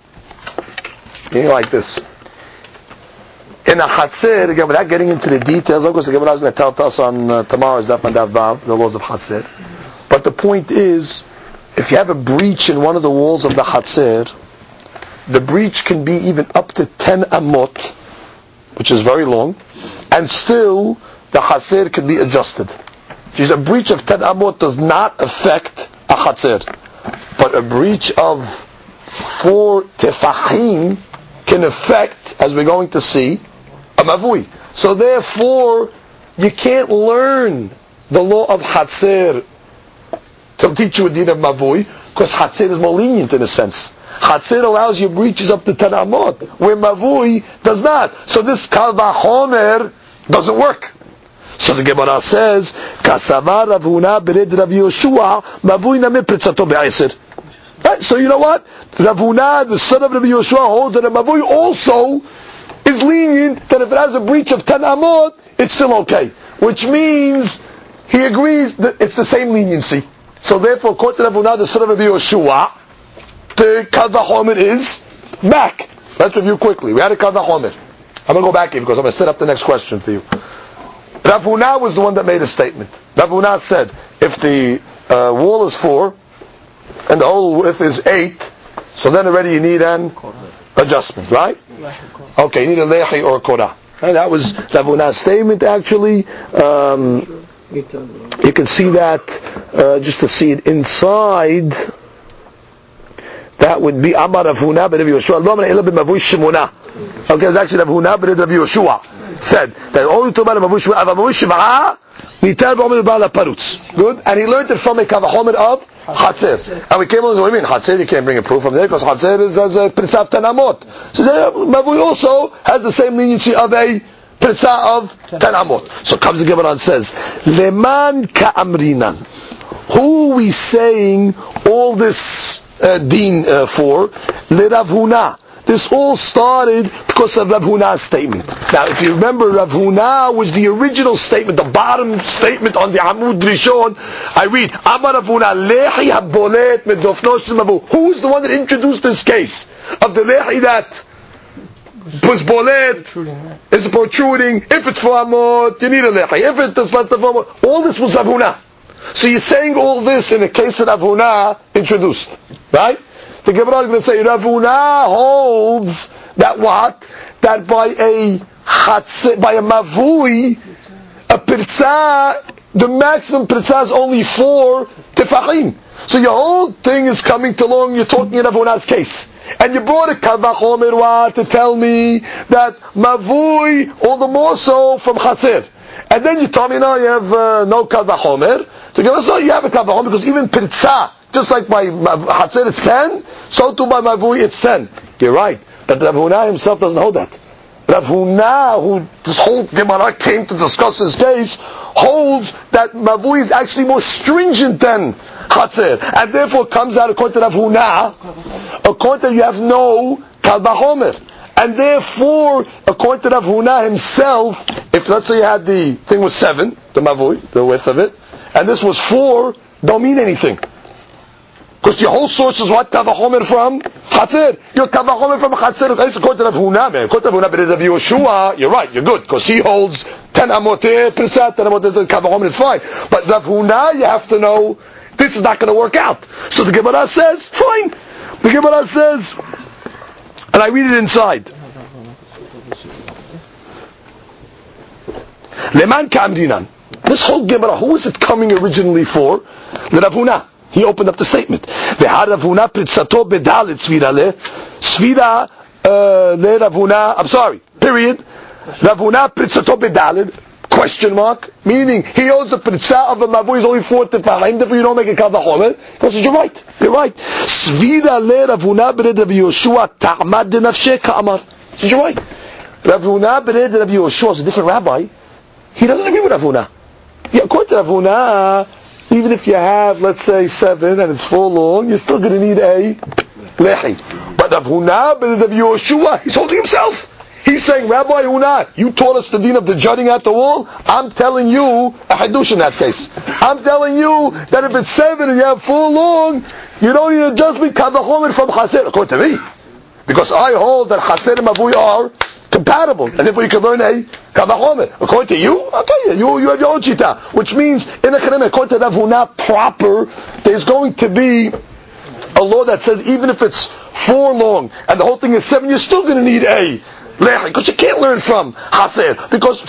S1: Like this. In a Hatzer, again, without getting into the details, of course the Gemara is going to tell us on tomorrow's Daf and Daf Vav, the laws of Hatzer. But the point is, if you have a breach in one of the walls of the Hatzer, the breach can be even up to 10 amot, which is very long, and still the Hatzer can be adjusted. A breach of 10 amot does not affect a Hatzer, but a breach of 4 tefachim can affect, as we're going to see, a mavui. So therefore, you can't learn the law of Hatzer to teach you a din of mavui, because Hatzer is more lenient in a sense. Hatzer allows you breaches up to 10 amot, where mavui does not. So this kal vachomer doesn't work. So the Gemara says, "Kasava Rav Huna bered Rav Yoshua, mavui name pritzato be'eser." Right? So you know what? Rav Huna, the son of Rav Yoshua, holds that a mavui also is lenient. That if it has a breach of 10 amot, it's still okay. Which means he agrees that it's the same leniency. So therefore, according to Rav Huna, the son of Rav Yoshua, the kal vachomer is back. Let's review quickly. We had a kal vachomer. I'm going to go back here because I'm going to set up the next question for you. Rav Huna was the one that made a statement. Rav Huna said, if the wall is 4 and the whole width is 8, so then already you need an adjustment, right? Okay, you need a lehi or a korah. And that was Rav Huna's statement actually. You can see that, just to see it inside, that would be Amar Rav Huna ben Rav Yoshua. Okay, it's actually Rav Huna ben Rav Yoshua said that only to Mavush Shiva'ah nitar b'omer b'ala parutz. Good, and he learned it from a kavachomer of Hatzer. And we came on. What do you mean Hatzer? You can't bring a proof from there because Hatzer is as a pritza of 10 amot. So Mavui also has the same leniency of a pritza of 10 amot. So comes the Gemara and says, Leman ka'amrinan Who are we saying all this deen for? Le Rav Huna. This all started because of Rav Huna's statement. Now, if you remember, Rav Huna was the original statement, the bottom statement on the Amud Rishon. I read, Amar Rav Huna, Lehi habolet medofno shel mavu. Who is the one that introduced this case of the Lehi that was bolet, is protruding? If it's 4 amot, you need a Lehi. If it's less than 4 amot, all this was Rav Huna. So you're saying all this in a case that Rav Huna introduced, right? The Gemara is going to say Rav Huna holds that what? That by a mavui, a pirza, the maximum pirza is only 4 tefachim. So your whole thing is coming along. You're talking in Rav Huna's case, and you brought a kavachomer to tell me that mavui all the more so from chaser, and then you told me now you have no kavachomer. So you have a kavachomer because even pirza, just like by Hatzer it's 10, so too by Mavui it's 10. You're right. But Rav Huna himself doesn't hold that. Rav Huna, who this whole Gemara came to discuss his case, holds that Mavui is actually more stringent than Hatzer. And therefore comes out according to Rav Huna, according to you have no Kal Bachomer. And therefore, according to Rav Huna himself, if let's say you had the thing was 7, the Mavui, the width of it, and this was 4, don't mean anything. Because your whole source is what? Kavachomer from Chatzir. Your Kavachomer from Chatzir. I used to quote Rav Huna, man. Quote Rav Huna, but Rav Yehoshua, you're right, you're good. Because he holds 10 amoteh, Pirsat, 10 amoteh, Kavachomer is fine. But Rav Huna, you have to know, this is not going to work out. So the Gemara says, fine. The Gemara says, and I read it inside. Leman Kamrinan. This whole Gemara, who was it coming originally for? The Rav Huna. He opened up the statement. Rav Huna pritzato bedalet svira le svira le Rav Huna. I'm sorry. Period. Rav Huna pritzato bedalet question mark, meaning he owns the pritza of a mavui is only 4 tefachim. Therefore, you don't make a kal vachomer. He says, "You're right. You're right." Svira le Rav Huna bered Rav Yehoshua ta'amad denafsheh ka'amar. He says, "You're right." Rav Huna bered Rav Yehoshua is a different rabbi. He doesn't agree with Rav Huna. Yeah, according to Rav Huna, even if you have, let's say, 7 and it's 4 long, you're still going to need a lehi. But Rav Huna, but Rav Yehoshua, he's holding himself. He's saying, Rabbi Huna, you taught us the deen of the jutting at the wall. I'm telling you a hadush in that case. I'm telling you that if it's 7 and you have 4 long, you don't need an adjustment kavachomer from chaser. According to me, because I hold that chaser and mavui are compatible, and therefore you can learn a kavachomer. According to you, okay, you have your own shita, which means in the Chanam, according to Rav Huna proper, there's going to be a law that says even if it's 4 long and the whole thing is 7, you're still going to need a lehi, because you can't learn from Haser, because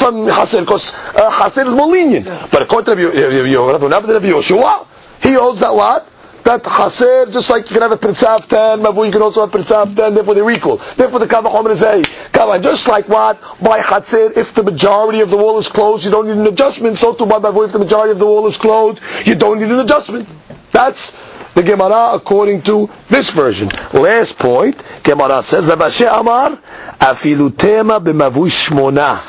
S1: Haser is more lenient. But according to Rav Yehoshua, he holds that what? That Haser, just like you can have a Pritza of 10, Mavu, you can also have Pritza of 10, therefore they're equal. Therefore the Kavachomer is a Kava. Just like what? By Haser, if the majority of the wall is closed, you don't need an adjustment. So too by Mavu, if the majority of the wall is closed, you don't need an adjustment. That's the Gemara according to this version. Last point, Gemara says, Rav Amar, Afilu tema b'mavui shmona.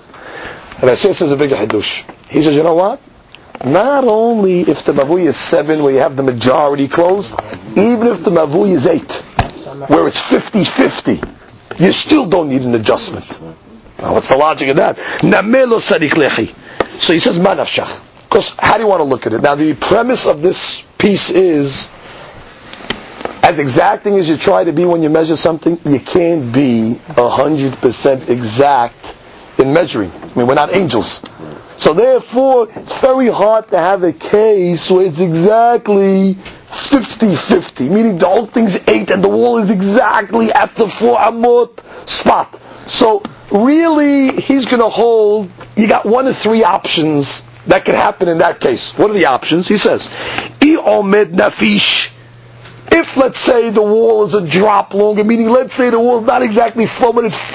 S1: Rav says a bigger hadush. He says, you know what? Not only if the mavui is 7, where you have the majority closed, even if the mavui is 8, where it's 50-50, you still don't need an adjustment. Now, what's the logic of that? Namelo sadik lechi. So he says, manafshach. Because how do you want to look at it? Now, the premise of this piece is, as exacting as you try to be when you measure something, you can't be 100% exact in measuring. I mean, we're not angels. So therefore, it's very hard to have a case where it's exactly 50-50, meaning the whole thing's 8 and the wall is exactly at the 4 amot spot. So really, he's going to hold, you got 1 of 3 options that can happen in that case. What are the options? He says, I omed nafish. If, let's say, the wall is a drop longer, meaning, let's say the wall is not exactly 4, but it's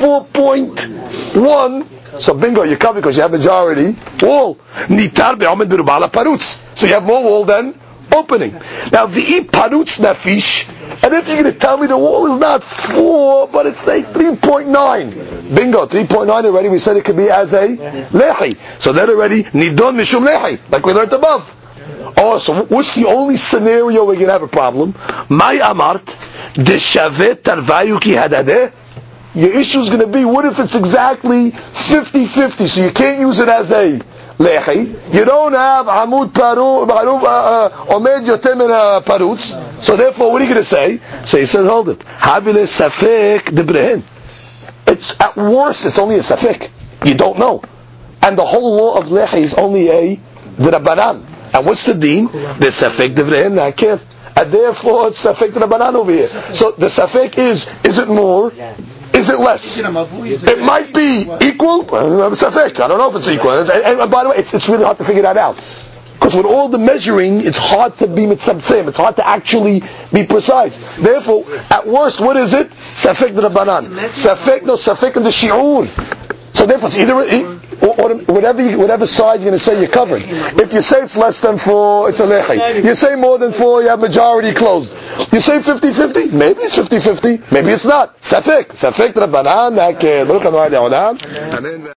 S1: 4.1, so bingo, you come because you have majority wall. Nitar be'omed berubala parutz. So you have more wall than opening. Now, the parutz nafish, and if you're going to tell me the wall is not 4, but it's say 3.9. Bingo, 3.9 already, we said it could be as a lehi. So that already, nidon mishum lehi, like we learned above.
S2: Oh, so what's the only scenario we're going to have a problem? My amart, deshavet tarvayu ki hadadeh. Your issue is going to be, what if it's exactly 50-50, so you can't use it as a lechi. You don't have amud paru, omed yotem min parutz. So therefore, what are you going to say? So he says, hold it. Havile safek debrehen. It's at worst, it's only a safek. You don't know. And the whole law of lechi is only a d'Rabbanan. And what's the deen? The safek debrehen, I can't. And therefore, it's safek d'Rabbanan over here. So the safek is it more? Is it less? It might be equal. Safek. I don't know if it's equal. And by the way, it's really hard to figure that out. Because with all the measuring, it's hard to be mitzamtzem. It's hard to actually be precise. Therefore, at worst, what is it? Safek d'Rabbanan. Safek in the shi'ur. So therefore, it's either or whatever side you're going to say you're covered. If you say it's less than 4, it's a lechi. You say more than 4, you have majority closed. You say 50-50, maybe it's 50-50, maybe it's not. Safek d'Rabbanan,